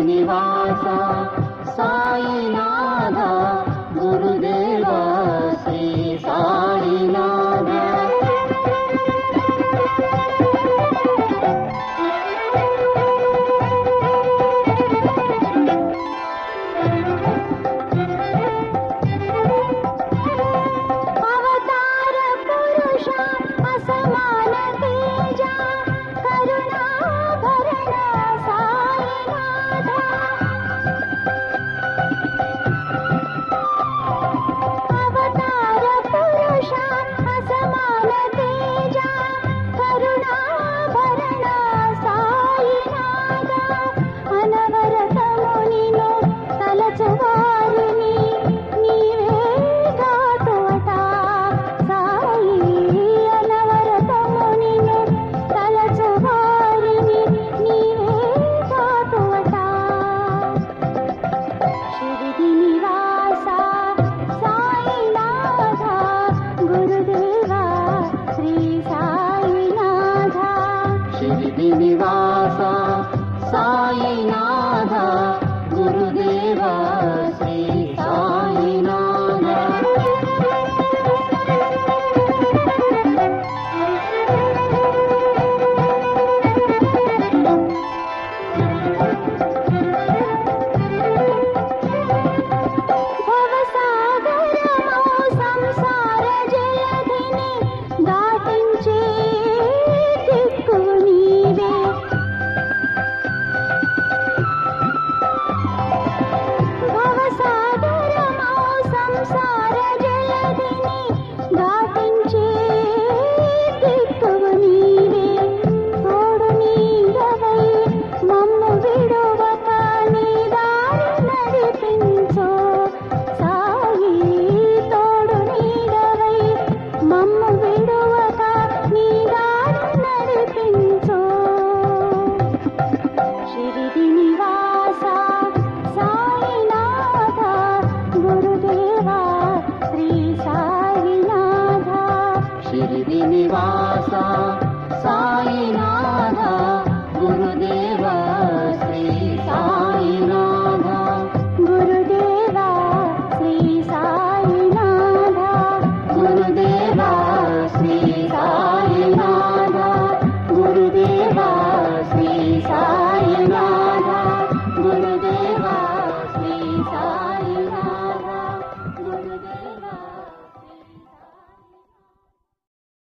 నివాస సాయినాథ గురుదేవ శ్రీ సాయినాథ. అవతార పురుష అసమాన తేజ కరుణాభరణ సాయినాథ. అవతార పురుష అసమాన తేజ కరుణాభరణ సాయినాథ. అనవరతము నిన్ను తలచువారిని నీవే కాటువట సాయి. అనవరతము నిన్ను తలచువారిని నీవే కాటువట. షిరిడి నివాస సాయినాథ గురుదేవ శ్రీ సాయినాథ. షిరిడి నివాస సాయినాథ గురుదేవ శ్రీ సాయినాథ. భవసాగరమో సంసార జలధిని దాటించే దిక్కు నీవే. భవసాగరమో సంసార జలధిని దాటించే దిక్కు నీవే. తోడు నీడవై మమ్ము విడువక నీ దారి నడిపించు సాయి. తోడు నీడవై మమ్ము విడువక నీ దారి నడిపించు. షిరిడి నివాస సాయినాథ గురుదేవ శ్రీ సాయినాథ. షిరిడి నివాస